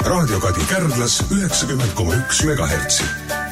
Raadio Kadi Kärdlas 90,1 MHz.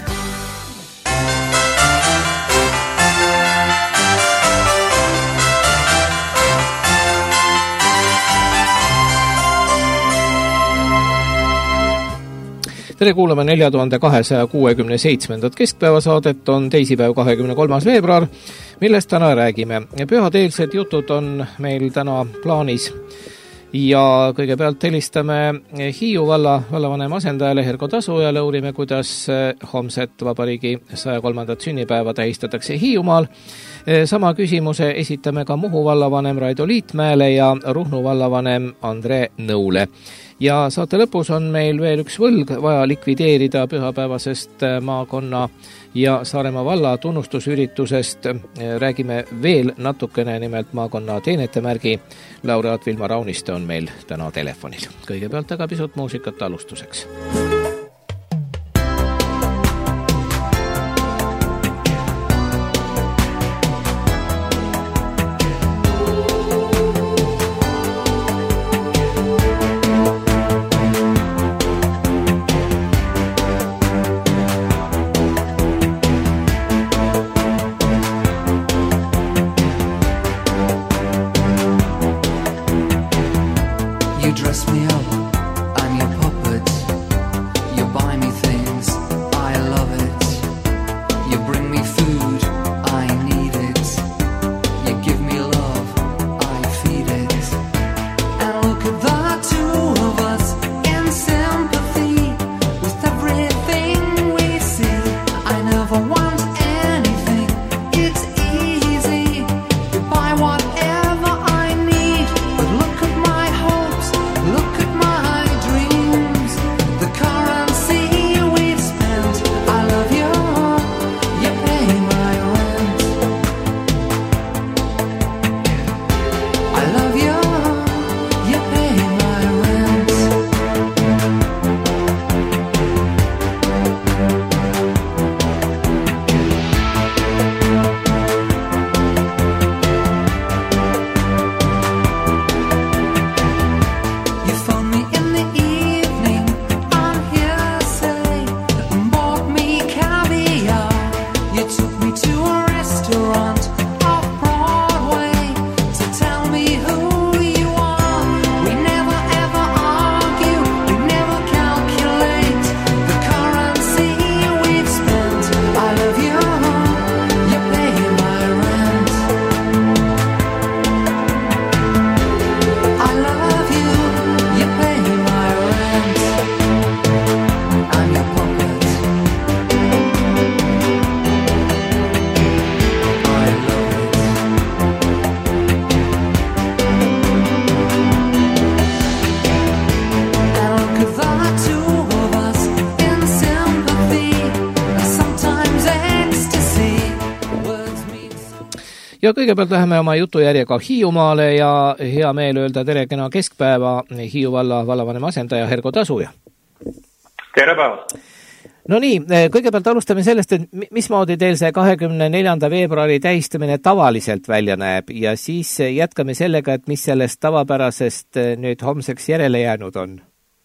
Tere kuulame 4267. keskpäevasaadet, on teisipäev 23. veebruar, millest täna räägime. Pühateelsed jutud on meil täna plaanis ja kõigepealt helistame Hiiu vallavanema asendajale Herko Tasujale, uurime, kuidas homset vabariigi 103. sünnipäeva tähistatakse Hiiumaal. Sama küsimuse esitame ka Muhu vallavanem Raido Liitmäele ja Ruhnu vallavanem Andre Nõule. Ja saate lõpus on meil veel üks võlg vaja likvideerida pühapäevasest maakonna ja Saaremaa valla tunnustusüritusest. Räägime veel natukene, nimelt maakonna teenetemärgi laureaat Vilma Rauniste on meil täna telefonil. Kõigepealt aga pisut muusikat alustuseks. Ja kõigepealt läheme oma jutujärjega Hiiumaale ja hea meel öelda tere kena keskpäeva Hiiu vallavanema asendaja Herko Tasuja. Tere päevast! No nii, kõigepealt alustame sellest, et mismoodi teil see 24. veebruari tähistamine tavaliselt välja näeb ja siis jätkame sellega, et mis sellest tavapärasest nüüd homseks järele jäänud on?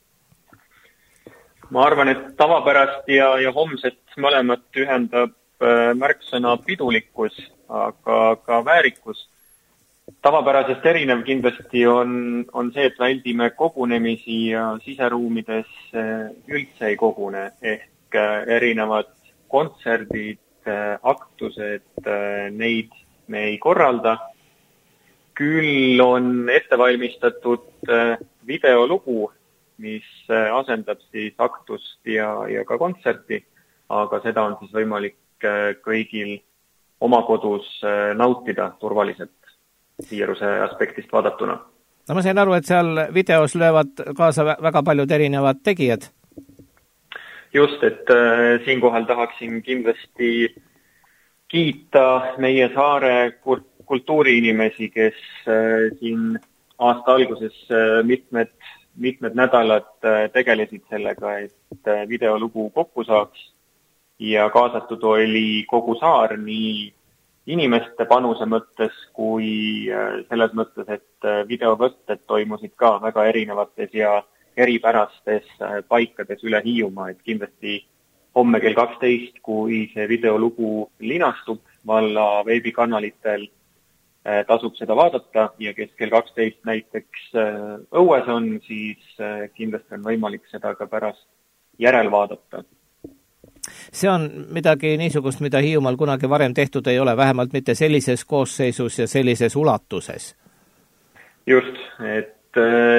Ma arvan, et tavapärast ja homset mõlemat ühendab märksõna pidulikkus, aga ka väärikus. Tavapärasest erinev kindlasti on see, et väldime kogunemisi ja siseruumides üldse ei kogune, ehk erinevad kontserdid, aktused, neid me ei korralda. Küll on ette valmistatud videolugu, mis asendab siis aktust ja ka kontserti, aga seda on siis võimalik kõigil oma kodus nautida turvaliselt viiruse aspektist vaadatuna. No ma sain aru, et seal videos löövad kaasa väga paljud erinevad tegijad. Just, et siinkohal tahaksin kindlasti kiita meie saare kultuuriinimesi, kes siin aasta alguses mitmed nädalad tegelesid sellega, et videolugu kokku saaks. Ja kaasatud oli kogu saar nii inimeste panuse mõttes kui selles mõttes, et videovõtted toimusid ka väga erinevates ja eripärastes paikades üle Hiiumaa, et kindlasti homme kell 12, kui see videolugu linastub valla veebikanalitel, tasub seda vaadata ja kes kell 12 näiteks õues on, siis kindlasti on võimalik seda ka pärast järelvaadata. See on midagi niisugust, mida Hiiumaal kunagi varem tehtud ei ole, vähemalt mitte sellises koosseisus ja sellises ulatuses. Just, et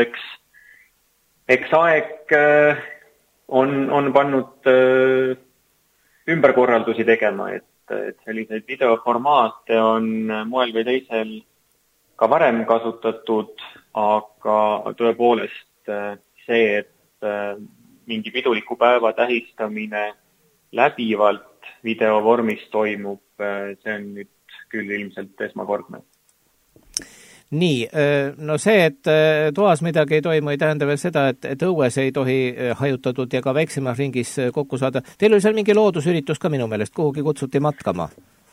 eks aeg on pannud ümberkorraldusi tegema, et selliseid videoformaate on moel või teisel ka varem kasutatud, aga tõepoolest see, et mingi piduliku päeva tähistamine läbivalt videovormis toimub, see on nüüd küll ilmselt esmakordne. Nii, no see, et toas midagi ei toimu, ei tähenda veel seda, et õues ei tohi hajutatud ja ka väiksemas ringis kokku saada. Teil oli seal mingi loodusüritus ka minu meelest, kuhugi kutsuti matkama?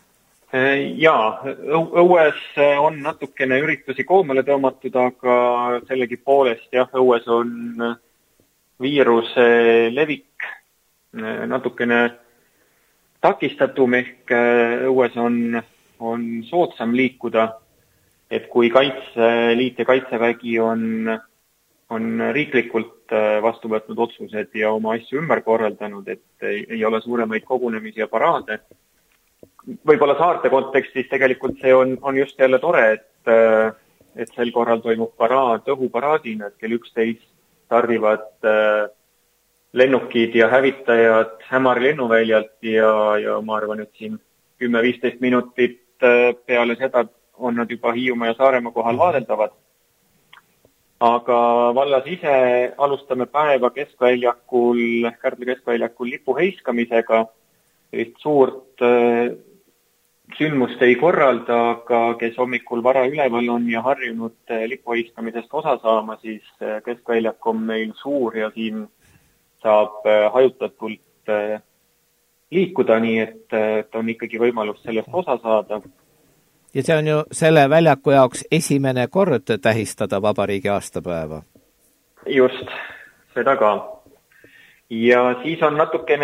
Jaa, õues on natukene üritusi koomale tõmmatud, aga sellegipoolest jah, õues on viiruse levik natukene takistatum, ehk õues on soodsam liikuda, et kui Kaitseliit ja Kaitsevägi on riiklikult vastu võtnud otsused ja oma asju ümber korraldanud, et ei ole suuremaid kogunemisi ja paraade. Võib-olla saarte kontekstis tegelikult see on just jälle tore, et sel korral toimub paraad õhuparaadina, et kell 11 stardivad lennukid ja hävitajad Hämari lennuväljalt ja ma arvan, et siin 10-15 minutit peale seda on nad juba Hiiumaa ja Saaremaa kohal vaadeldavad. Aga vallas ise alustame päeva Kärdla keskväljakul lipu heiskamisega. Suurt sündmust ei korralda, aga kes hommikul vara üleval on ja harjunud lipu heiskamisest osa saama, siis keskväljak on meil suur ja siin saab hajutatult liikuda, nii et on ikkagi võimalus sellest osa saada. Ja see on ju selle väljaku jaoks esimene kord tähistada vabariigi aastapäeva. Just, seda ka. Ja siis on natukene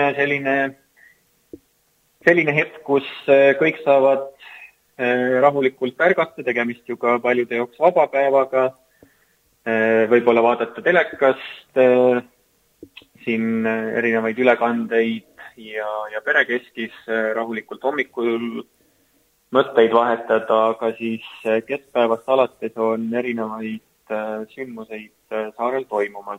selline hetk, kus kõik saavad rahulikult ärgata, tegemist ju ka paljude jaoks vabapäevaga, võib-olla vaadata telekast, siin erinevaid ülekandeid ja perekeskis rahulikult hommikul mõtteid vahetada, aga siis keskpäevast alates on erinevaid sündmuseid saarel toimumas.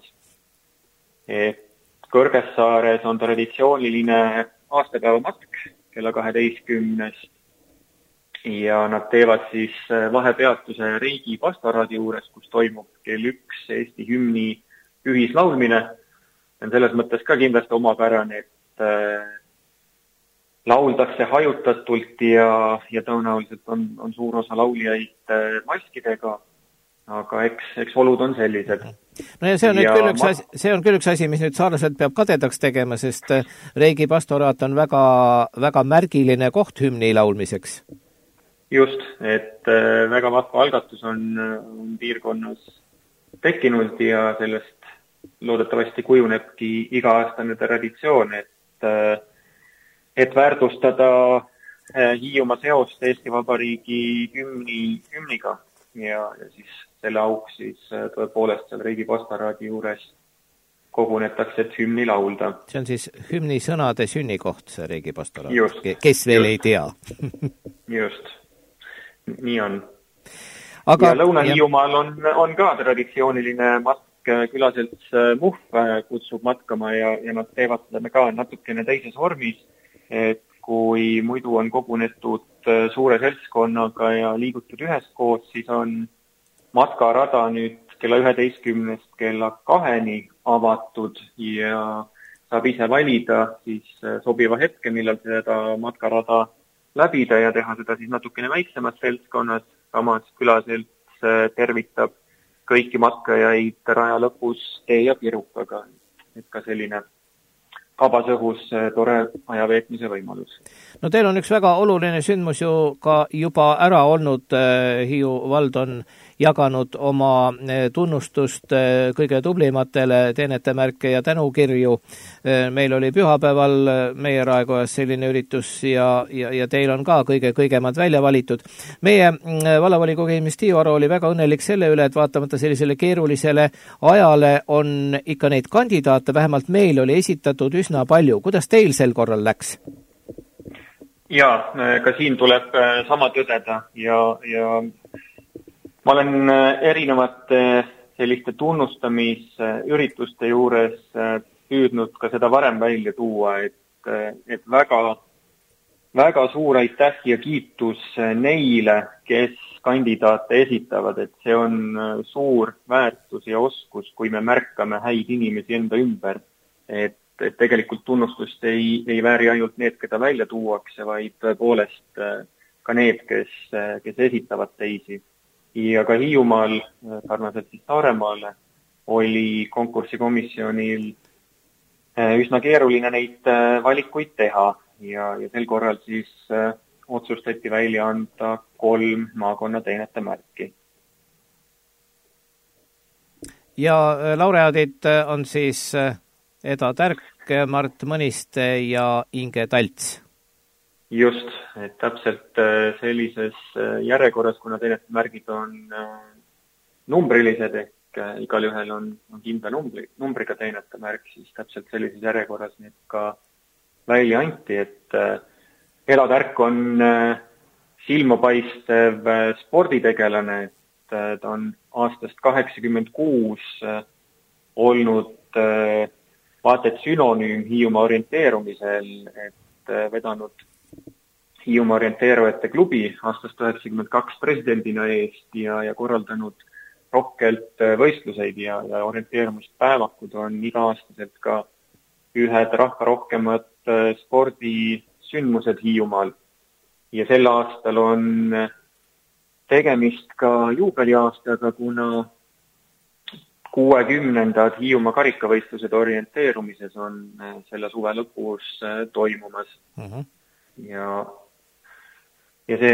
Kõrgessaares on traditsiooniline aastapäevamatk kella 12 ja nad teevad siis vahepeatuse Riigi pastoraadi juures, kus toimub kell 1 Eesti hümni ühislaulmine. On selles mõttes ka kindlasti omapärane, et lauldakse hajutatult ja tõenäoliselt on suur osa laulijaid maskidega, aga eks olud on sellised. No ja see on küll üks asi, mis nüüd saarlaselt peab kadedaks tegema, sest Riigi pastoraat on väga, väga märgiline koht hümni laulmiseks. Just, et väga vahva algatus on piirkonnas tekkinud ja sellest loodetavasti kujunebki iga-aastane traditsioon, et väärtustada Hiiumaa seost Eesti Vabariigi hümniga ja siis selle auks siis tõepoolest seal Riigi pastoraadi juures kogunetakse, et hümni laulda. See on siis hümni sõnade sünnikoht, see Riigi pastoraat, kes veel ei tea. Just, nii on. Ja Lõuna-Hiiumaal on ka traditsiooniline matk, külaselts Muhv kutsub matkama ja nad teevad seda ka natukene teises vormis, et kui muidu on kogunetud suure seltskonnaga ja liigutud üheskoos, siis on matkarada nüüd kella 11 kella 2 avatud ja saab ise valida siis sobiva hetke, millal seda matkarada läbida ja teha seda siis natukene väiksemas seltskonnas. Samas külaselts tervitab kõiki matkajaid raja lõpus tee ja pirukaga, et ka selline vabas õhus tore ajaveetmise võimalus. No teil on üks väga oluline sündmus ju ka juba ära olnud, Hiiu vald on jaganud oma tunnustust kõige tublimatele teenetemärke ja tänukirju. Meil oli pühapäeval meie Raekojas selline üritus ja teil on ka kõigemad välja valitud. Meie vallavolikogu esimees Tiiu Aro oli väga õnnelik selle üle, et vaatamata sellisele keerulisele ajale on ikka neid kandidaate, vähemalt meil oli esitatud üsna palju. Kuidas teil sel korral läks? Jaa, ka siin tuleb sama tõdeda ja ma olen erinevate selliste tunnustamisürituste juures püüdnud ka seda varem välja tuua, et väga suur aitäh ja kiitus neile, kes kandidaate esitavad, et see on suur väärtus ja oskus, kui me märkame häid inimesi enda ümber, et tegelikult tunnustust ei vääri ainult need, keda välja tuuakse, vaid tõepoolest ka need, kes esitavad teisi. Ja ka Hiiumaal, sarnaselt siis Saaremaale, oli konkursikomisjonil üsna keeruline neid valikuid teha ja sel korral siis otsustati välja anda 3 maakonna teenetemärki. Ja laureaadid on siis Eda Tärk, Mart Mõniste ja Inge Talts. Just, et täpselt sellises järjekorras, kuna teenetemärgid on numbrilised, ehk igal ühel on kindla numbriga teenetemärk, siis täpselt sellises järjekorras need ka välja anti, et Eda Tärk on silmapaistev sporditegelane, et ta on aastast 86 olnud vaata et sünonüüm Hiiumaa orienteerumisel, et vedanud Hiiumaa orienteerujate klubi aastast 92 presidendina eest ja korraldanud rohkelt võistluseid ja orienteerumispäevakud on iga-aastaselt ka ühed rahva rohkemad spordisündmused Hiiumaal. Ja sel aastal on tegemist ka juubeliaastaga, kuna 60. Hiiumaa karikavõistlused orienteerumises on selle suve lõpus toimumas. Ja see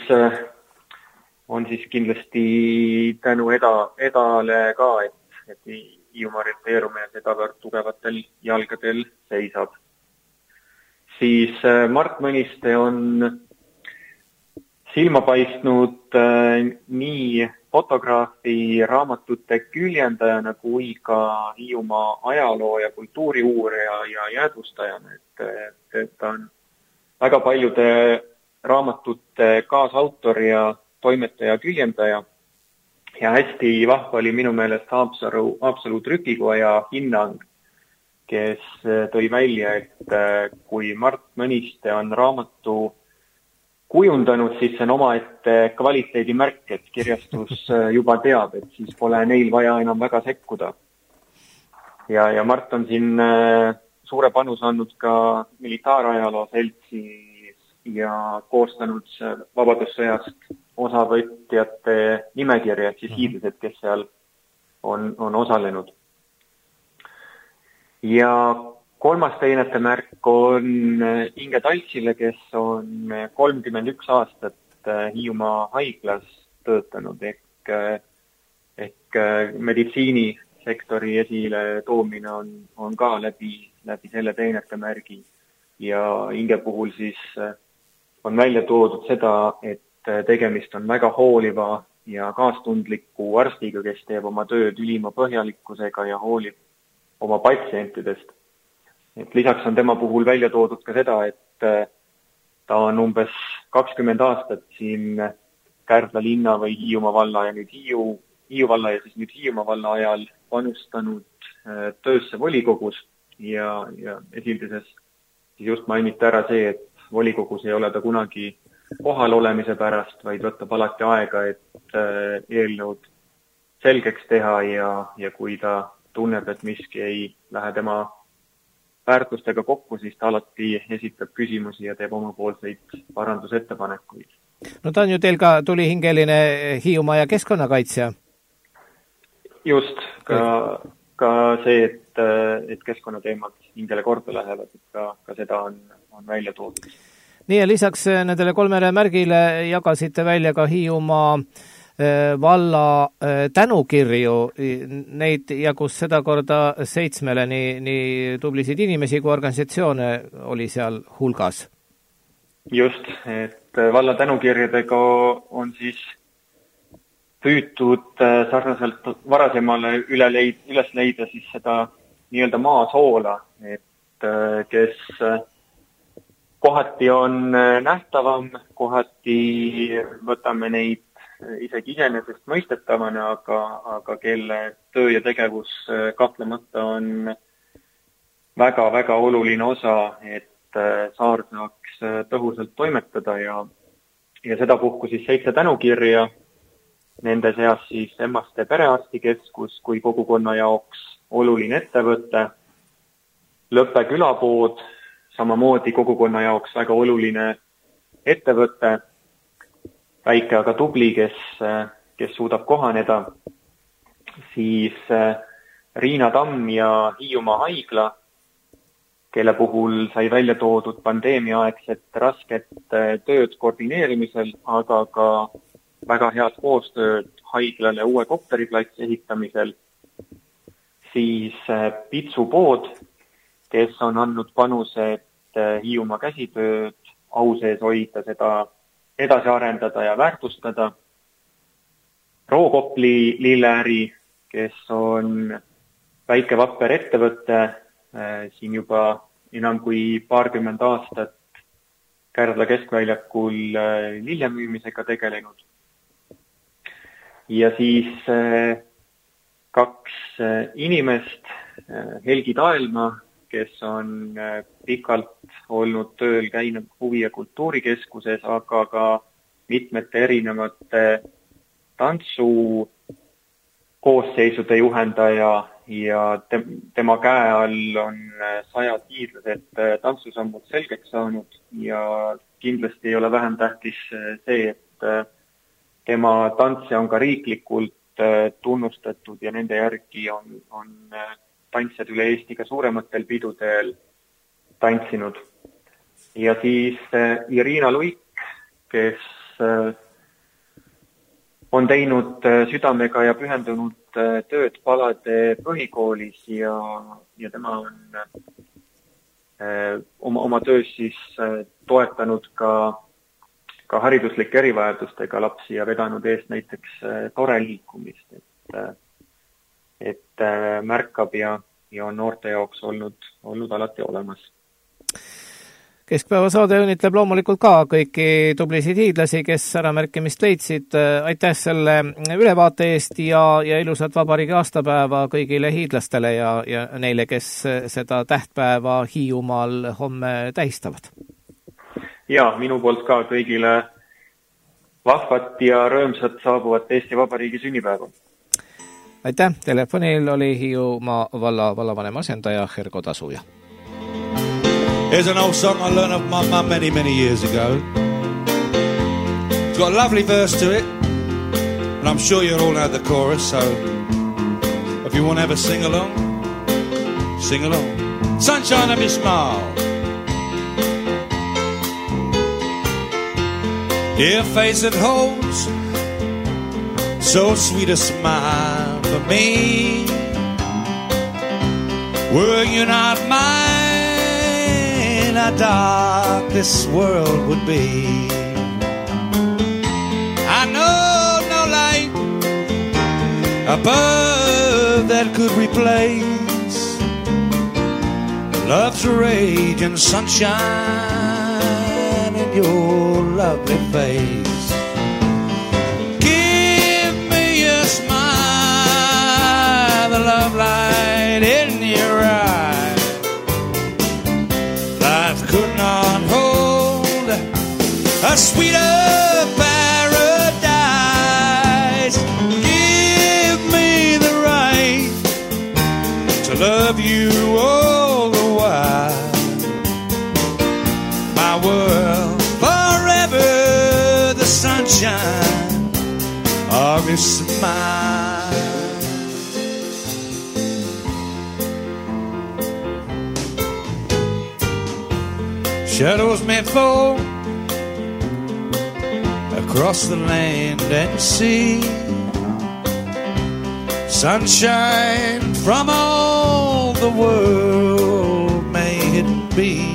on siis kindlasti tänu Edale ka, et Hiiumaa orienteerumine sedavõrd tugevatel jalgadel seisab. Siis Mart Mõniste on silma paistnud nii fotograafi, raamatute küljendajana kui ka Hiiumaa ajaloo ja kultuuriuurija ja jäädvustajana, et ta on väga paljude raamatute kaasautor ja toimetaja küljendaja. Ja hästi vahva oli minu meelest Haapsalu trükikoja hinnang, kes tõi välja, et kui Mart Mõniste on raamatu kujundanud, siis see on omaette kvaliteedimärk, et kirjastus juba teab, et siis pole neil vaja enam väga sekkuda. Ja Mart on siin suure panus andnud ka militaarajaloo seltsis ja koostanud vabadussõjast osavõtjate nimekirja, et siis hiidlased, kes seal on osalenud. Ja 3. teenetemärk on Inge Taltsile, kes on 31 aastat Hiiumaa haiglas töötanud, ehk meditsiinisektori esile toomine on ka läbi selle teenetemärgi. Ja Inge puhul siis on välja toodud seda, et tegemist on väga hooliva ja kaastundliku arstiga, kes teeb oma tööd ülima põhjalikkusega ja hoolib oma patsientidest. Et lisaks on tema puhul välja toodud ka seda, et ta on umbes 20 aastat siin Kärdla linna või Hiiumaa valla ja nüüd Hiiu valla ja siis nüüd Hiiumaa valla ajal panustanud töösse volikogus ja esildises just mainiti ära see, et volikogus ei ole ta kunagi kohal olemise pärast, vaid võtab alati aega, et eelnõud selgeks teha ja kui ta tunneb, et miski ei lähe tema väärtustega kokku, siis ta alati esitab küsimusi ja teeb omapoolseid parandusettepanekuid. No ta on ju teil ka tulihingeline Hiiumaa ja keskkonnakaitsja. Just, ka see, et keskkonnateemad hingele korda lähevad, et ka seda on välja toodud. Nii ja lisaks nendele 3 märgile jagasite välja ka Hiiumaa valla tänukirju, neid jagus seda korda 7, nii tublisid inimesi kui organisatsioone oli seal hulgas. Just, et valla tänukirjadega on siis püütud sarnaselt varasemale üles leida siis seda nii-öelda maasoola, et kes kohati on nähtavam, kohati võtame neid isegi iseenesest mõistetavana, aga kelle töö ja tegevus kahtlemata on väga-väga oluline osa, et saar saaks tõhusalt toimetada ja sedapuhku siis 7 tänukirja, nende seas siis Emmaste perearstikeskus kui kogukonna jaoks oluline ettevõte, Lõppe külapood, samamoodi kogukonna jaoks väga oluline ettevõte, väike aga tubli, kes suudab kohaneda, siis Riina Tamm ja Hiiumaa haigla, kelle puhul sai välja toodud pandeemiaaegset rasket tööd koordineerimisel, aga ka väga head koostööd haiglale uue kopteriplatsi ehitamisel, siis Pitsupood, kes on andnud panuse, et Hiiumaa käsitööd au sees hoida, seda edasi arendada ja väärtustada. Rookopli lilleäri, kes on väike vapper ettevõte, siin juba enam kui 20 aastat Kärdla keskväljakul lillemüümisega tegelenud. Ja siis 2 inimest, Helgi Taelma, kes on pikalt olnud tööl käinud huvi- ja kultuurikeskuses, aga ka mitmete erinevate tantsu koosseisude juhendaja ja tema käe all on 100 hiidlased tantsusammud selgeks saanud ja kindlasti ei ole vähem tähtis see, et tema tantse on ka riiklikult tunnustatud ja nende järgi on tantsijad üle Eesti ka suurematel pidudel tantsinud. Ja siis Irina Luik, kes on teinud südamega ja pühendunud tööd Palade põhikoolis ja tema on oma töös siis toetanud ka hariduslike erivajadustega lapsi ja vedanud eest näiteks Tore liikumist, et märkab ja on noorte jaoks olnud alati olemas. Keskpäeva saade õnnitleb loomulikult ka kõiki tublisid hiidlasi, kes äramärkimist leidsid. Aitäh selle ülevaate eest ja ilusat vabariigi aastapäeva kõigile hiidlastele ja neile, kes seda tähtpäeva Hiiumaal homme tähistavad. Ja minu poolt ka kõigile vahvat ja rõõmsat saabuvat Eesti Vabariigi sünnipäeva. Aitäh, telefonil oli Hiiumaa vallavanema asendaja Herko Tasuja. Here's an old song I learned of my mum many, many years ago. It's got a lovely verse to it, and I'm sure you'll all know the chorus, so if you want to have a sing-along, sing along. Sunshine of your smile, dear face that holds so sweet a smile for me. Were you not mine, how dark this world would be. I know no light above that could replace love's rage and sunshine in your lovely face. Love light in your eye, life could not hold a sweeter paradise. Give me the right to love you all the while, my world forever, the sunshine of your smile. Shadows may fall across the land and sea. Sunshine from all the world may it be,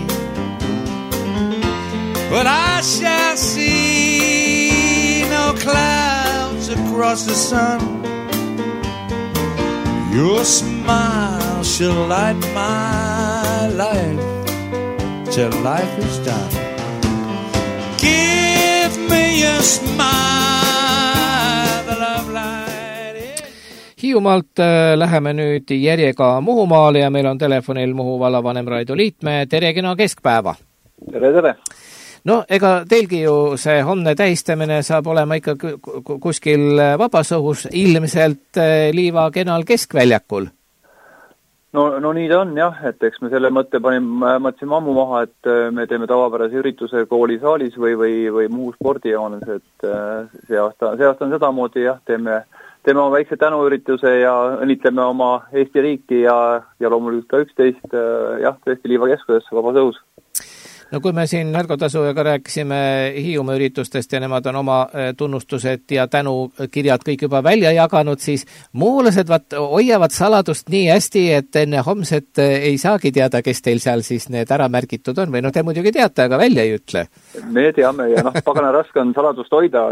but I shall see no clouds across the sun. Your smile shall light my life till life is done. Give me a smile, the love light. Hiiumaalt läheme nüüd järjega Muhumaale ja meil on telefonil Muhu vallavanem Raido Liitmäe. Tere, kena keskpäeva! Tere, tere! No, ega teilgi ju see homne tähistamine saab olema ikka kuskil vabas õhus, ilmselt Liiva kenal keskväljakul. No nii ta on jah, et eks me selle mõtlesime ammu maha, et me teeme tavapärase ürituse koolisaalis või muu spordijoones, et see aasta on sedamoodi jah, teeme oma väikse tänuürituse ja õnnitleme oma Eesti riiki ja loomulikult ka 11 jah, tõesti Liiva keskusesse vabas õhus. No kui me siin Härgo Tasujaga rääkisime Hiiumaa üritustest ja nemad on oma tunnustused ja tänukirjad kõik juba välja jaganud, siis muulased hoiavad saladust nii hästi, et enne homset ei saagi teada, kes teil seal siis need ära märgitud on. Või no te muidugi teate, aga välja ei ütle. Me teame ja pagana raske on saladust hoida,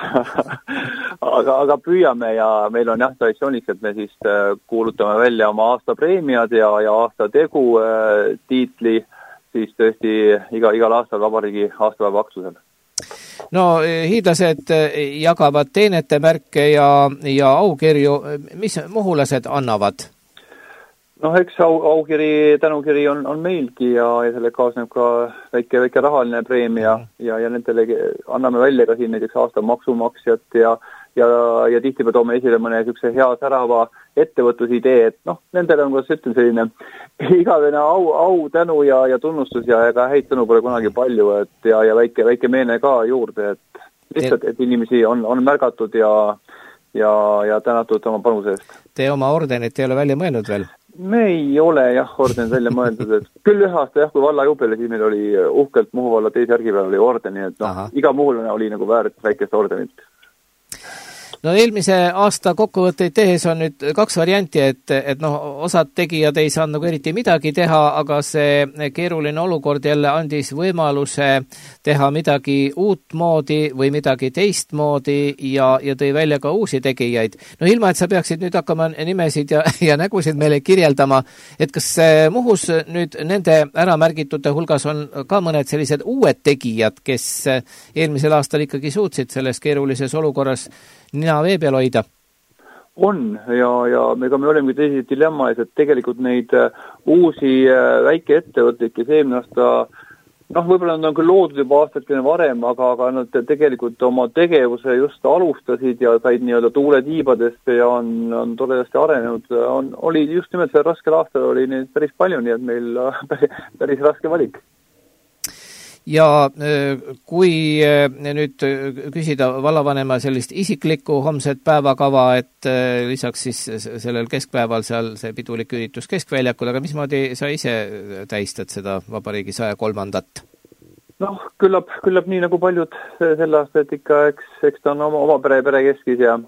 aga püüame ja meil on jah traditsiooniks, et me siis kuulutame välja oma aastapreemiad ja aasta tegu tiitli siis tõesti igal aastal vabariigi aastapäeva aktusel. No hiidlased jagavad teenete märke ja aukirju. Mis muhulased annavad? No eks aukiri, tänukiri on meilgi ja selle kaasneb ka väike rahaline preemia ja nendele anname välja ka siin näiteks aasta maksumaksjat ja tihtipeale toome esile mõne niisuguse hea särava ettevõtlusidee, et nendele on, kuidas ütlen, selline igavene au, tänu ja tunnustus ja ega häid sõnu pole kunagi palju, et ja väike meene ka juurde, et lihtsalt, et inimesi on märgatud ja tänatud oma panuse eest. Te oma ordenit ei ole välja mõelnud veel? Me ei ole jah ordenit välja mõeldud, et küll ühe aasta jah, kui valla juubeli, siis meil oli uhkelt Muhu valla teise järgi peal oli ordeni, et iga muhulane oli nagu väärt väikest ordenit. No eelmise aasta kokkuvõtteid tehes on nüüd 2 varianti, et osad tegijad ei saanud nagu eriti midagi teha, aga see keeruline olukord jälle andis võimaluse teha midagi uut moodi või midagi teistmoodi ja tõi välja ka uusi tegijaid. No ilma, et sa peaksid nüüd hakkama nimesid ja nägusid meile kirjeldama, et kas Muhus nüüd nende äramärgitute hulgas on ka mõned sellised uued tegijad, kes eelmisel aastal ikkagi suutsid selles keerulises olukorras nina vee peal hoida? On ja me oleme teisi dilemma ees, et tegelikult neid uusi väikeettevõtteid, kes eelmine aasta, võib-olla nad on küll loodud juba aastakene varem, aga nad tegelikult oma tegevuse just alustasid ja said nii-öelda tuuletiibadest ja on toredasti arenenud. Oli just nimelt see raskel aastal oli neid päris palju, nii et meil päris raske valik. Ja kui nüüd küsida vallavanema sellist isiklikku homset päevakava, et lisaks siis sellel keskpäeval seal see pidulik üritus keskväljakul, aga mismoodi sa ise tähistad seda vabariigi 103-ndat? Küllap nii nagu paljud selle aasta, et ikka eks ta on oma pere keskis ja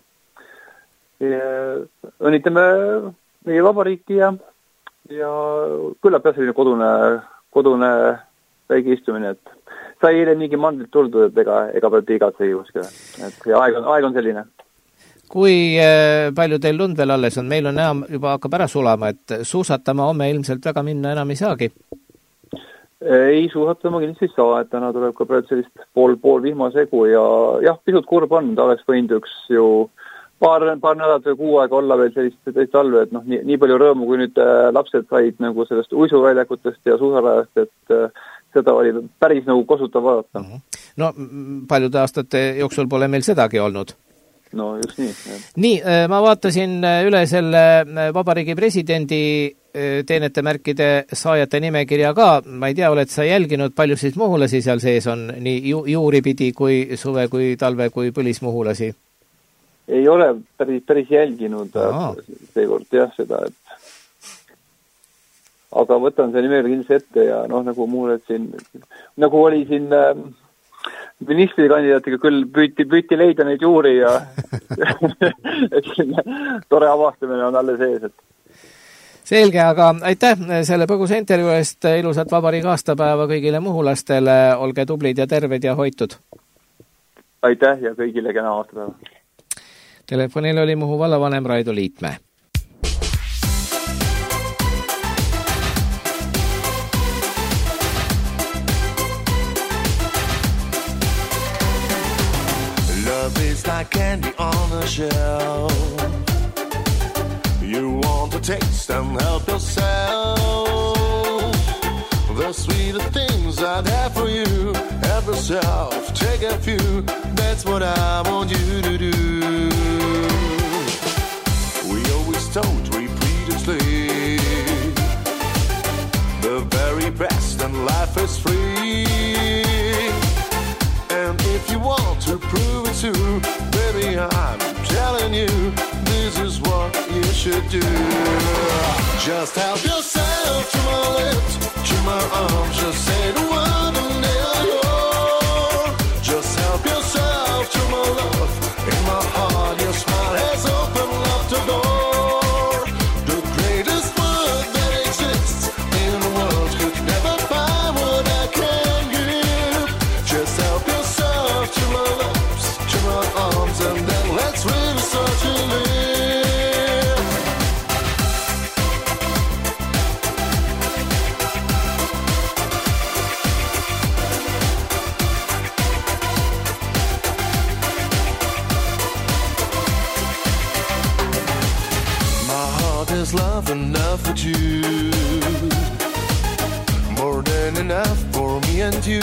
õnnitleme meie vabariiki ja küllap jah selline kodune väike istumine, et sai eile niigi mandlit tuldud, et ega pealt igatsegi kuskile. Ja aeg on selline. Kui palju teil lund veel alles on? Meil on enam juba hakkab ära sulama, et suusatama homme ilmselt väga minna enam ei saagi. Ei suusatama kindlasti ei saa, et täna tuleb ka praegu sellist pool vihmasegu ja jah, pisut kurb on, ta oleks võinud üks ju paar nädalat või kuu aega olla veel sellist talve, et nii palju rõõmu, kui nüüd lapsed said nagu sellest uisuväljakutest ja suusarajast, et seda oli päris nagu kosutav vaadata. No paljude aastate jooksul pole meil sedagi olnud. No just nii. Jah. Nii, ma vaatasin üle selle vabariigi presidendi teenete märkide saajate nimekirja ka. Ma ei tea, oled sa jälginud, palju siis muhulasi seal sees on, nii juuripidi kui suve, kui talve, kui põlismuhulasi? Ei ole päris jälginud seekord jah seda, et aga võtan see nimekirja kindlasti ette ja nagu mulle siin, nagu oli siin ministrikandidaatiga küll püüti leida neid juuri ja tore avastamine on alles ees, et selge, aga aitäh selle põgusa intervjuu eest, ilusat vabariigi aastapäeva kõigile muhulastele, olge tublid ja terved ja hoitud. Aitäh ja kõigile kena aastapäeva. Telefonil oli Muhu vallavanem Raido Liitmäe. Love is like candy on a shelf. You want to taste and help yourself. The sweeter things are there for you. Help yourself, take a few. That's what I want you to do. We always told repeatedly the very best and life is free. And if you want to prove it too, baby, I'm telling you, this is what you should do. Just help yourself to my lips, to my arms, just say the word and they are yours. Just help yourself to my love, in my heart your smile has opened up the door. The greatest word that exists in the world could never find what I can give. Just help yourself to my lips, to my arms, and then let's really start to live. Is love enough for you? More than enough for me and you.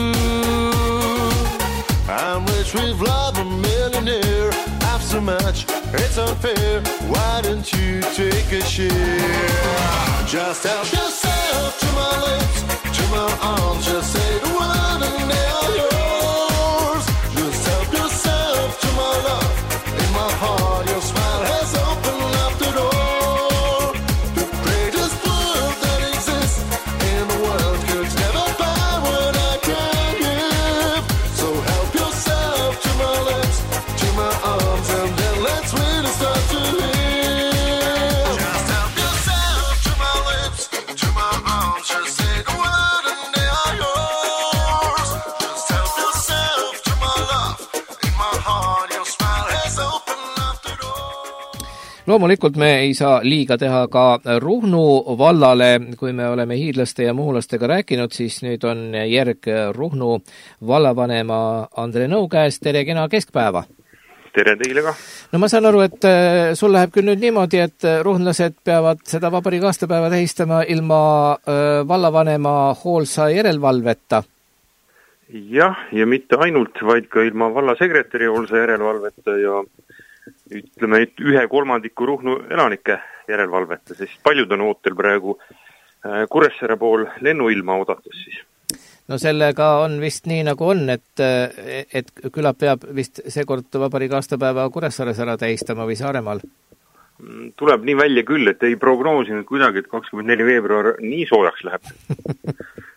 I'm rich with love, a millionaire. I've so much, it's unfair. Why don't you take a share? Just help yourself to my lips, to my arms. Just say the word and they are yours. Just help yourself to my love, in my heart your smile has opened up the door. Loomulikult me ei saa liiga teha ka Ruhnu vallale, kui me oleme hiidlaste ja muhulastega rääkinud, siis nüüd on järg Ruhnu vallavanema Andre Nõu käes. Tere kena keskpäeva! Tere teile ka! No ma saan aru, et sul läheb küll nüüd niimoodi, et ruhnlased peavad seda vabariigi aastapäeva tähistama ilma vallavanema hoolsa järelevalveta. Jah, ja mitte ainult, vaid ka ilma vallasekretäri hoolsa järelevalveta ja ütleme, et 1/3 Ruhnu elanike järelevalveta, sest paljud on ootel praegu Kuressaare pool lennuilma oodates siis. No sellega on vist nii nagu on, et küla peab vist seekord vabariigi aastapäeva Kuressaares ära tähistama või Saaremaal? Tuleb nii välja küll, et ei prognoosinud kuidagi, et 24. veebruar nii soojaks läheb.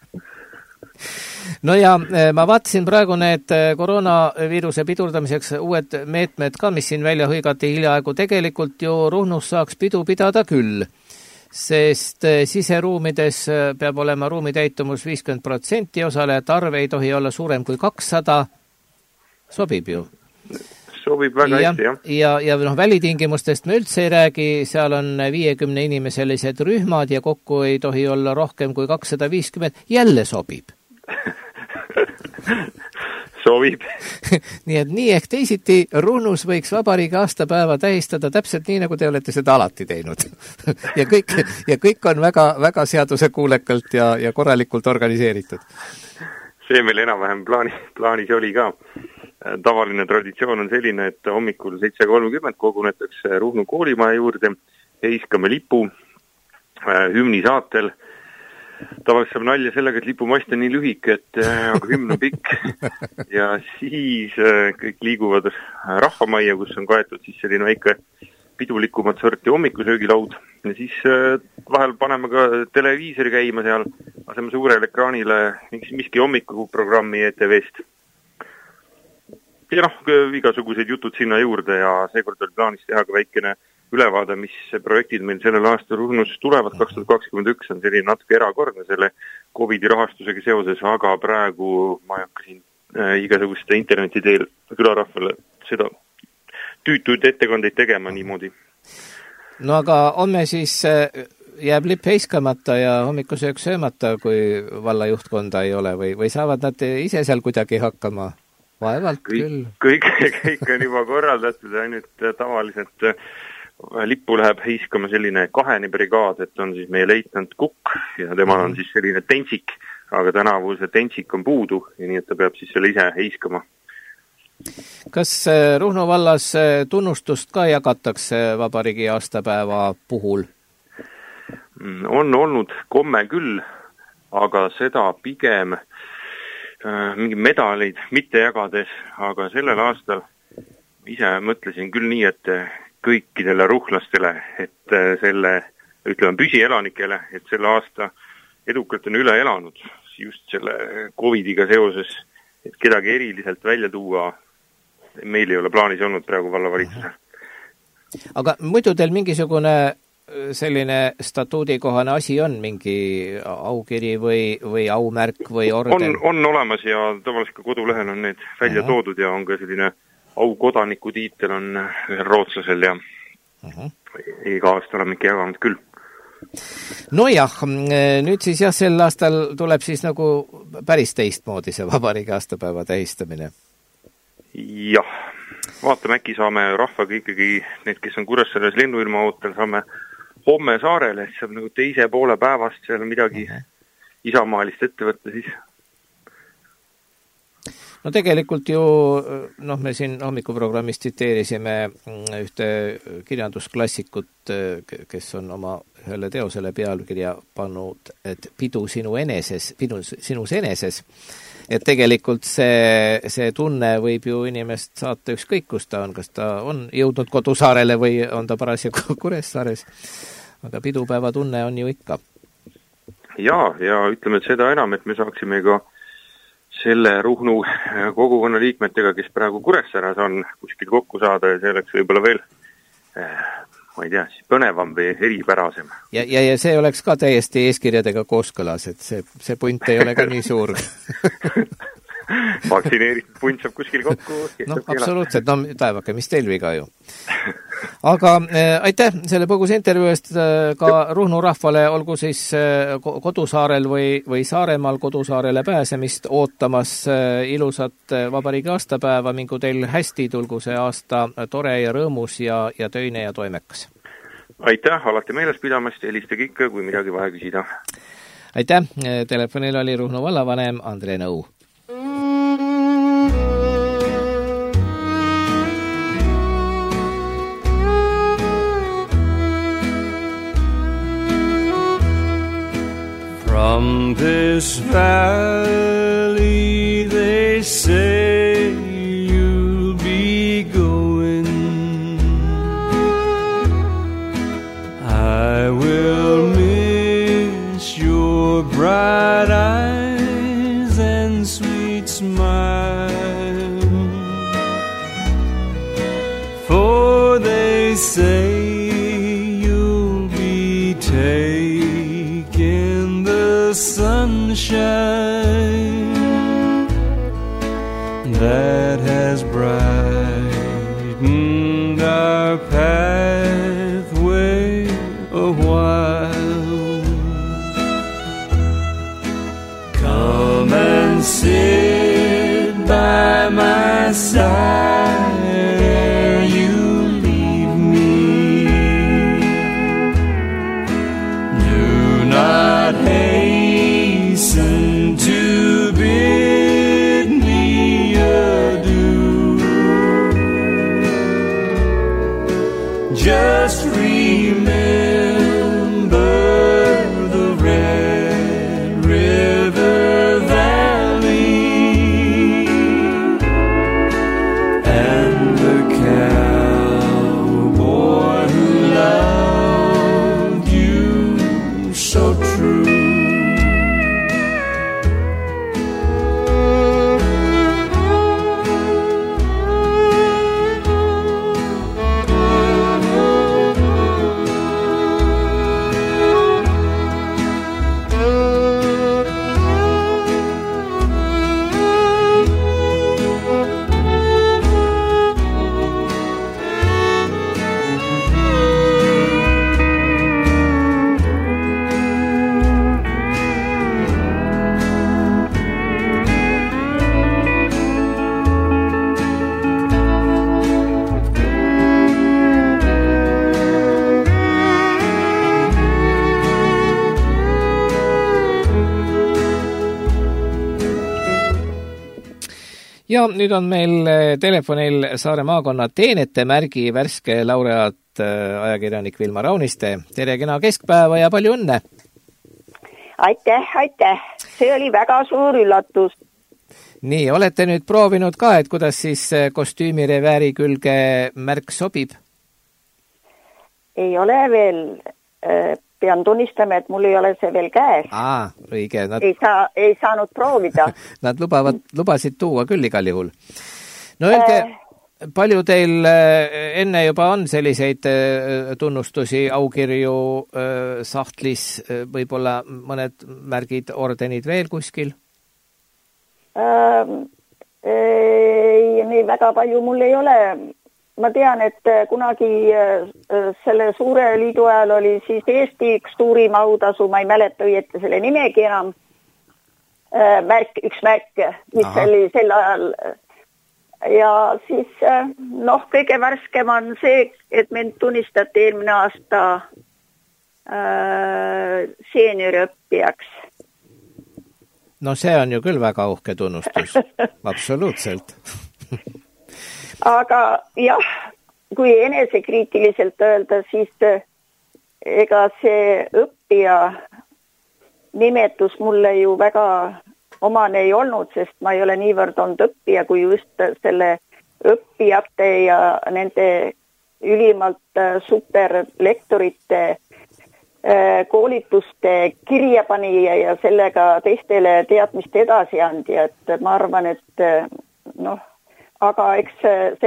No ja ma vaatasin praegu need koroonaviiruse pidurdamiseks uued meetmed ka, mis siin välja hõigati hiljaaegu. Tegelikult ju Ruhnus saaks pidu pidada küll, sest siseruumides peab olema ruumitäitumus 50%, osalejate arv ei tohi olla suurem kui 200. Sobib ju? Sobib väga hästi, jah. Ja välitingimustest me üldse ei räägi, seal on 50 inimeselised rühmad ja kokku ei tohi olla rohkem kui 250. Jälle sobib. Sobib. Nii et nii ehk teisiti Ruhnus võiks vabariigi aastapäeva tähistada täpselt nii, nagu te olete seda alati teinud. ja kõik on väga, väga seadusekuulekalt ja korralikult organiseeritud. See meil enam-vähem plaanis oli ka. Tavaline traditsioon on selline, et hommikul 7:30 kogunetakse Ruhnu koolimaja juurde ja iskame lipu hümni saatel. Tavaliselt saab nalja sellega, et lipumast on nii lühike, aga hümn on pikk. Ja siis kõik liiguvad rahvamajja, kus on kaetud siis selline väike pidulikumat sorti hommikusöögilaud. Ja siis vahel paneme ka televiisori käima seal, aseme suurele ekraanile miski hommikuprogrammi ETV-st. ja igasuguseid jutud sinna juurde ja seekord oli plaanis teha ka väikene ülevaade, mis projektid meil sellel aastal Ruhnus tulevad. 2021 on selline natuke erakordne selle COVID-i rahastusega seoses, aga praegu ma ei hakka siin igasuguste interneti teel külarahvale seda tüütuid ettekandeid tegema niimoodi. No aga homme siis jääb lipp heiskamata ja hommikusöök söömata, kui valla juhtkonda ei ole või saavad nad ise seal kuidagi hakkama? Vaevalt küll. Kõik on juba korraldatud, ainult tavaliselt lippu läheb heiskama selline kahene brigaad, et on siis meie leitnant Kukk ja temal on siis selline tentsik, aga tänavu see tentsik on puudu ja nii, et ta peab siis selle ise heiskama. Kas Ruhnu vallas tunnustust ka jagatakse vabariigi aastapäeva puhul? On olnud komme küll, aga seda pigem mingi medaleid mitte jagades, aga sellel aastal ise mõtlesin küll nii, et kõikidele ruhlastele, et selle, ütleme, püsielanikele, et selle aasta edukalt on üle elanud just selle COVID-iga seoses, et kedagi eriliselt välja tuua, meil ei ole plaanis olnud praegu vallavalitsusel. Aga muidu teil mingisugune selline statuudikohane asi on, mingi aukiri või aumärk või orden? On olemas ja tavaliselt ka kodulehel on need välja toodud ja on ka selline aukodaniku tiitel on ühel rootslasel ja iga aasta oleme ikka jaganud küll. Nojah, nüüd siis sel aastal tuleb siis nagu päris teistmoodi see vabariigi aastapäeva tähistamine. Jah, vaatame, äkki saame rahvaga ikkagi, need, kes on Kuressaares lennuilma ootel, saame homme saarele, et saab nagu teise poole päevast seal midagi isamaalist ette võtta siis. No tegelikult ju, me siin hommikuprogrammis tsiteerisime ühte kirjandusklassikut, kes on oma ühele teosele pealkirja pannud, et pidu sinus eneses. Et tegelikult see tunne võib ju inimest saata ükskõik, kus ta on, kas ta on jõudnud kodusaarele või on ta parasjagu Kuressaares, aga pidupäeva tunne on ju ikka. Ja ütleme, et seda enam, et me saaksime ka selle Ruhnu kogukonna liikmetega, kes praegu Kuressaares on, kuskil kokku saada ja see oleks võib-olla veel, ma ei tea, siis põnevam või eripärasem. Ja see oleks ka täiesti eeskirjadega kooskõlas, et see punt ei ole ka nii suur. Vaktsineeritud punt saab kuskil kokku. No absoluutselt, taevake, mis teil viga ju. Aga aitäh selle põgus intervjuu eest ka Ruhnu rahvale, olgu siis kodusaarel või Saaremaal kodusaarele pääsemist ootamas ilusat vabariigi aastapäeva, mingu teil hästi, tulgu see aasta tore ja rõõmus ja töine ja toimekas. Aitäh, alati meeles pidamast, helistage ikka, kui midagi vaja küsida. Aitäh, telefonil oli Ruhnu vallavanem Andre Nõu. From this valley they say you'll be going. I will miss your bright eyes and sweet smile, for they say you'll be taking the sunshine that has brightened our pathway a while. Come and sit by my side ere you leave me. Do not hasten to bid me adieu. Just remember the Red River Valley and the cowboy who loved you so true. Ja nüüd on meil telefonil Saare maakonna teenete märgi värske laureaat ajakirjanik Vilma Rauniste. Tere kena keskpäeva ja palju õnne! Aitäh! See oli väga suur üllatus. Nii, olete nüüd proovinud ka, et kuidas siis kostüümirevääri külge märk sobib? Ei ole veel. Pean tunnistama, et mul ei ole see veel käes. Õige. Ei saanud proovida. Nad lubasid tuua küll igal juhul. No öelge, palju teil enne juba on selliseid tunnustusi, aukirju, sahtlis, võib-olla mõned märgid, ordenid veel kuskil? Nii väga palju mul ei ole. Ma tean, et kunagi selle suure liidu ajal oli siis Eesti üks suurim autasu, ma ei mäleta õieti selle nimegi enam, üks märk, mis oli sel ajal. Ja siis kõige värskem on see, et mind tunnistati eelmine aasta seenioriõppijaks. No see on ju küll väga uhke tunnustus, absoluutselt. Aga jah, kui enesekriitiliselt öelda, siis ega see õppija nimetus mulle ju väga omane ei olnud, sest ma ei ole niivõrd olnud õppija, kui just selle õppijate ja nende ülimalt superlektorite koolituste kirjapanija ja sellega teistele teadmist edasi andi, et ma arvan, et aga eks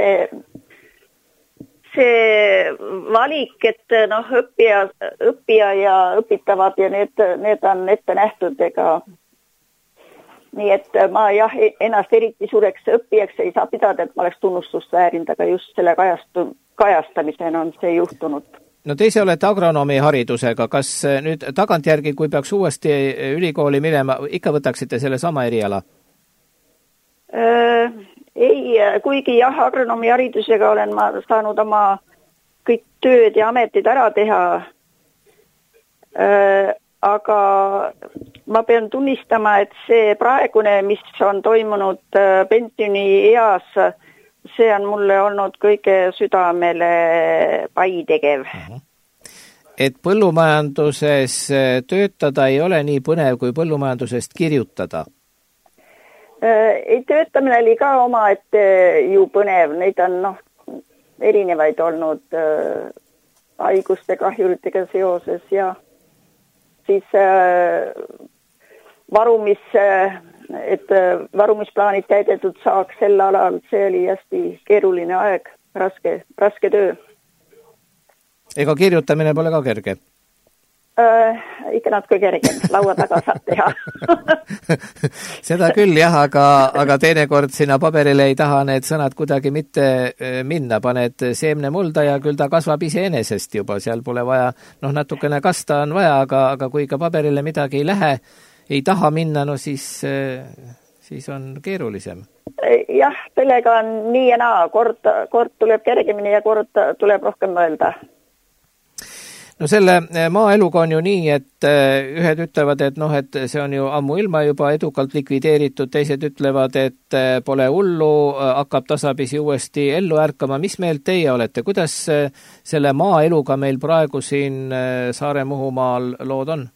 see valik, et õppija ja õpitavad ja need on ette nähtud, ega nii et ma ennast eriti suureks õppijaks ei saa pidada, et ma oleks tunnustust väärinud, aga just selle kajastamisena on see juhtunud. No te ise olete agronoomi haridusega, kas nüüd tagantjärgi, kui peaks uuesti ülikooli minema, ikka võtaksite selle sama eriala? Ei, kuigi agronoomi haridusega olen ma saanud oma kõik tööd ja ametid ära teha, aga ma pean tunnistama, et see praegune, mis on toimunud pensioni eas, see on mulle olnud kõige südamele paitegev. Et põllumajanduses töötada ei ole nii põnev kui põllumajandusest kirjutada? Ei, töötamine oli ka omaette ju põnev, neid on erinevaid olnud haiguste kahjuritega seoses ja siis varumisplaanid täidetud saaks sel alal, see oli hästi keeruline aeg, raske töö. Ega kirjutamine pole ka kerge? Ikka natuke kergem, laua taga saab teha. Seda küll jah, aga teinekord sinna paberile ei taha need sõnad kuidagi mitte minna, paned seemne mulda ja küll ta kasvab iseenesest juba, seal pole vaja, natukene kasta on vaja, aga kui ka paberile midagi ei lähe, ei taha minna, siis on keerulisem. Jah, sellega on nii ja naa, kord tuleb kergemini ja kord tuleb rohkem mõelda. No selle maaeluga on ju nii, et ühed ütlevad, et see on ju ammu ilma juba edukalt likvideeritud, teised ütlevad, et pole hullu, hakkab tasapisi uuesti ellu ärkama. Mis meelt teie olete? Kuidas selle maaeluga meil praegu siin Saare-Muhumaal lood on?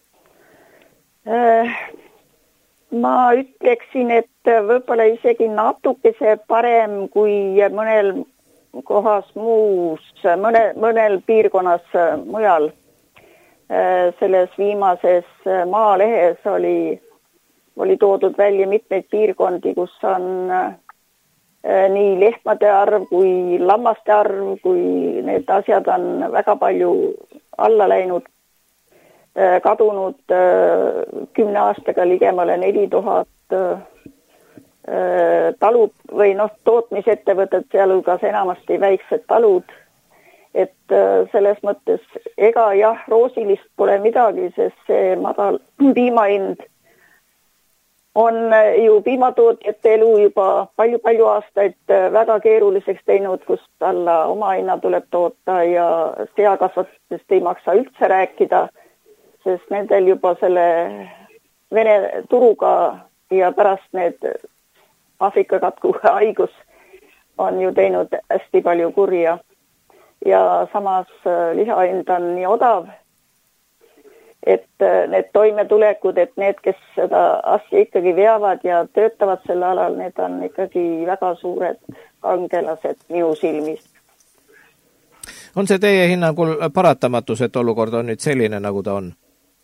Ma ütleksin, et võib-olla isegi natukese parem kui mõnel kohas muus, mõnel piirkonnas mujal. Selles viimases maalehes oli toodud välja mitmeid piirkondi, kus on nii lehmade arv kui lammaste arv, kui need asjad on väga palju alla läinud, kadunud 10 aastaga ligemale 4000 talud või tootmisettevõtted, sealhulgas enamasti väiksed talud, et selles mõttes ega roosilist pole midagi, sest see madal piimahind on ju piimatootjate elu juba palju aastaid väga keeruliseks teinud, kust alla oma hinna tuleb toota ja seakasvatustest ei maksa üldse rääkida, sest nendel juba selle Vene turuga ja pärast need Aafrika katku haigus on ju teinud hästi palju kurja ja samas lihahind on nii odav, et need toimetulekud, et need, kes seda asja ikkagi veavad ja töötavad selle alal, need on ikkagi väga suured kangelased minu silmis. On see teie hinnangul paratamatus, et olukord on nüüd selline, nagu ta on?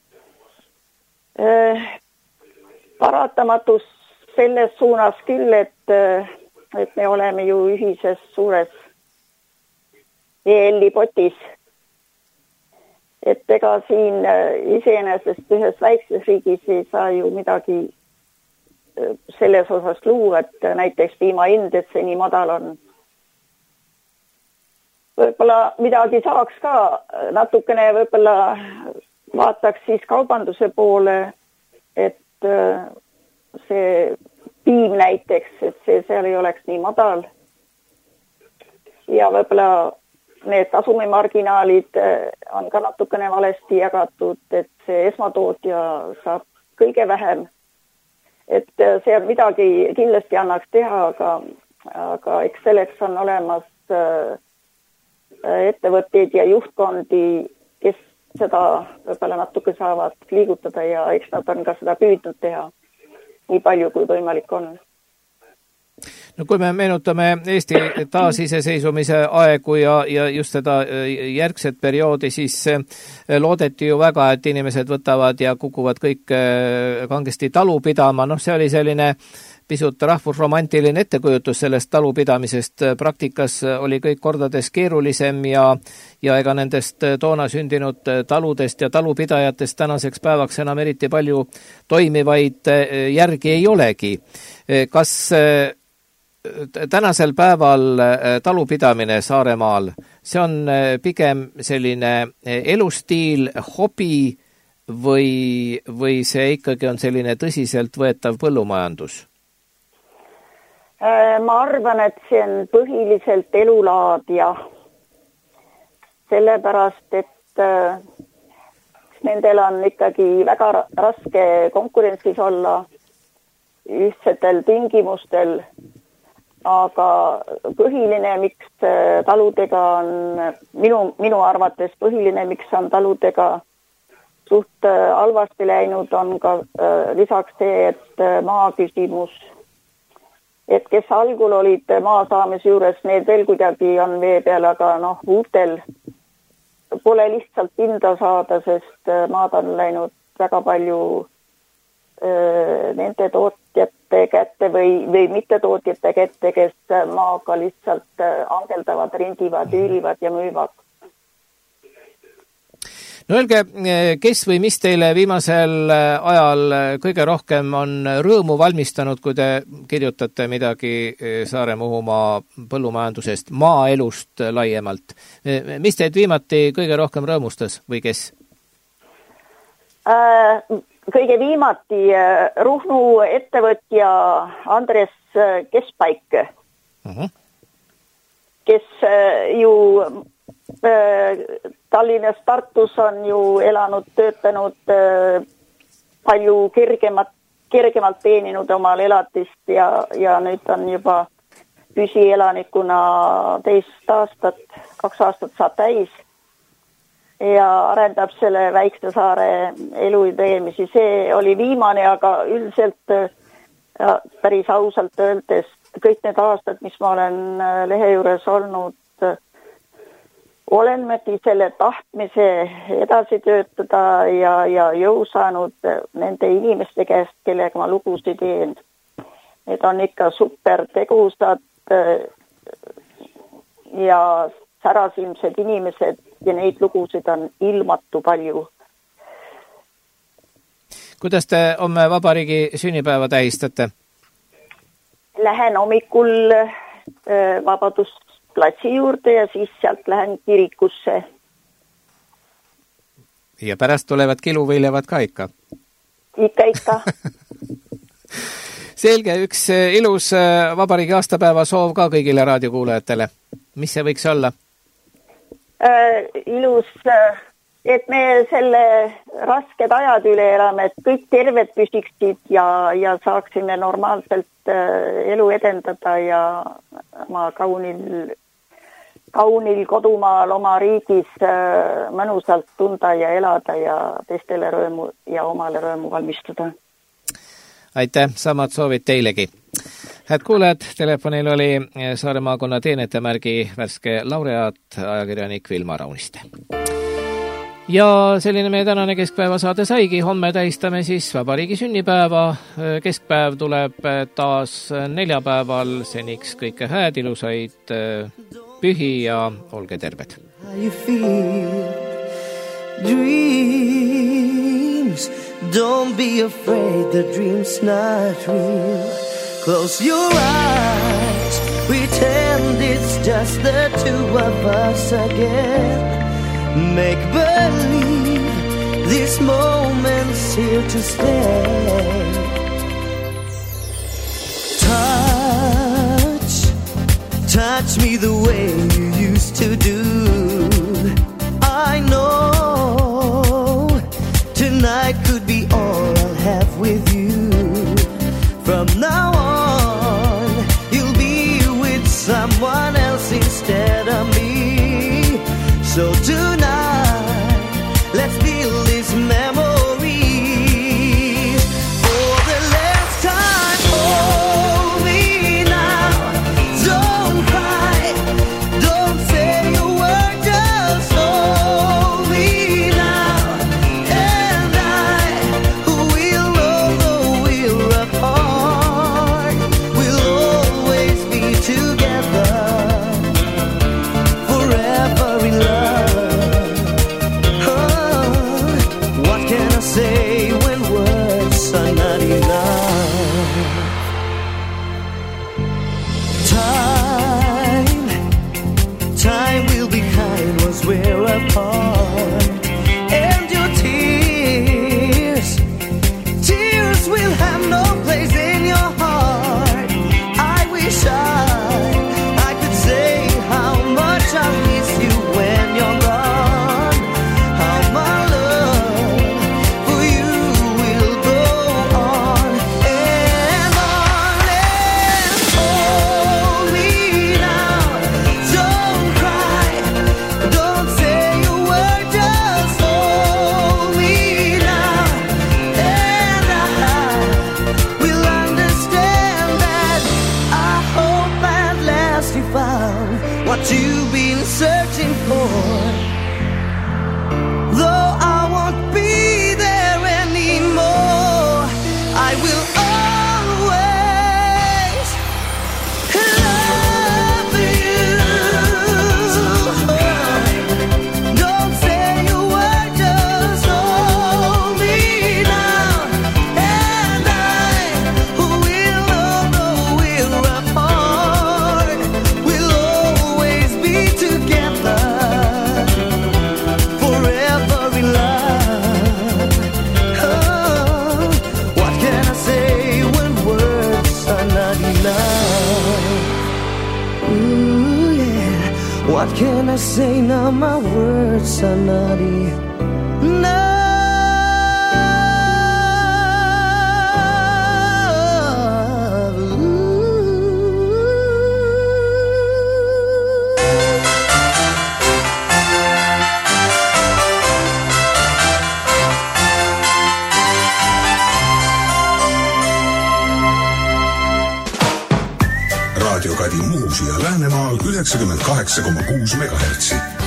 Paratamatus selles suunas küll, et me oleme ju ühises suures EL-i potis. Et ega siin iseenesest ühes väikses riigis ei saa ju midagi selles osas luua, et näiteks piimahind, et see nii madal on. Võib-olla midagi saaks ka natukene, võib-olla vaataks siis kaubanduse poole, et see piim näiteks, et see seal ei oleks nii madal. Ja võib-olla need kasumimarginaalid on ka natukene valesti jagatud, et see esmatootja saab kõige vähem. Et see midagi kindlasti annaks teha, aga eks selleks on olemas ettevõtteid ja juhtkondi, kes seda võib-olla natuke saavad liigutada ja eks nad on ka seda püüdnud teha nii palju, kui võimalik on. No kui me meenutame Eesti taasiseseisvumise aegu ja just seda järgset perioodi, siis loodeti ju väga, et inimesed võtavad ja kukuvad kõik kangesti talu pidama. See oli selline pisut rahvusromantiline ettekujutus sellest talupidamisest. Praktikas oli kõik kordades keerulisem ja ega nendest toona sündinud taludest ja talupidajatest tänaseks päevaks enam eriti palju toimivaid järgi ei olegi. Kas tänasel päeval talupidamine Saaremaal, see on pigem selline elustiil, hobi või see ikkagi on selline tõsiselt võetav põllumajandus? Ma arvan, et see on põhiliselt elulaad ja sellepärast, et nendel on ikkagi väga raske konkurentsis olla ühtsetel tingimustel, aga põhiline, miks taludega on, minu arvates põhiline, miks on taludega suht halvasti läinud, on ka lisaks see, et maa küsimus, et kes algul olid maa saamise juures, need veel kuidagi on vee peal, aga uutel pole lihtsalt pinda saada, sest maad on läinud väga palju nende tootjate kätte või mittetootjate kätte, kes maaga lihtsalt angeldavad, rendivad, üürivad ja müüvad. No öelge, kes või mis teile viimasel ajal kõige rohkem on rõõmu valmistanud, kui te kirjutate midagi Saare-Muhumaa põllumajandusest, maaelust laiemalt? Mis teid viimati kõige rohkem rõõmustas või kes? Kõige viimati Ruhnu ettevõtja Andres Kespaik, kes ju Tallinnas, Tartus on ju elanud, töötanud, palju kergemalt teeninud omal elatist ja nüüd on juba püsielanikuna 2 aastat saab täis ja arendab selle väikse saare elu tegemisi. See oli viimane, aga üldiselt päris ausalt öeldes kõik need aastad, mis ma olen lehe juures olnud, olenmegi selle tahtmise edasi töötada ja jõu saanud nende inimeste käest, kellega ma lugusid teen. Need on ikka super tegusad ja särasilmsed inimesed ja neid lugusid on ilmatu palju. Kuidas te homme vabariigi sünnipäeva tähistate? Lähen hommikul Vabadusplatsi juurde ja siis sealt lähen kirikusse. Ja pärast tulevad kiluvõilevad ka ikka? Ikka. Selge, üks ilus vabariigi aastapäeva soov ka kõigile raadiokuulajatele. Mis see võiks olla? Ilus et me selle rasked ajad üle elame, et kõik terved püsiksid ja saaksime normaalselt elu edendada ja oma kaunil kodumaal, oma riigis mõnusalt tunda ja elada ja teistele rõõmu ja omale rõõmu valmistada. Aitäh, samad soovid teilegi. Head kuulajad, telefonil oli Saare maakonna teenetemärgi värske laureaat, ajakirjanik Vilma Rauniste. Ja selline meie tänane keskpäeva saade saigi. Homme tähistame siis vabariigi sünnipäeva. Keskpäev tuleb taas neljapäeval. Seniks kõike hääd, ilusaid pühi ja olge terved. Dreams, don't be afraid, the dream's not real. Close your eyes, pretend it's just the two of us again. Make believe this moment's here to stay. Touch me the way you used to do. I know tonight could be all I'll have with you. From now on, you'll be with someone else instead of me. So tonight, let's build this memory. For the last time, hold me now. Don't cry, don't say a word, just hold me now. And I will, although we're apart, we'll always be together, forever in love. What can I say when words are not enough? Time will be kind once we're apart. And your tears will have no place in your heart. I wish I could say how much I miss you when you're gone. How my love for you will go on and on. And hold me now. Don't cry, don't say a word, just hold me now. And I will understand that. I hope at last you found what you've been searching for. Though I won't be there anymore, I will always love you. Don't say a word, just hold me now. And I will, although we're apart, we'll always be together, forever in love. What can I say when words are not enough? Ooh, yeah. What can I say now? My words are not enough. Raadio Kadi Muusi ja Läänemaal 98,6 MHz.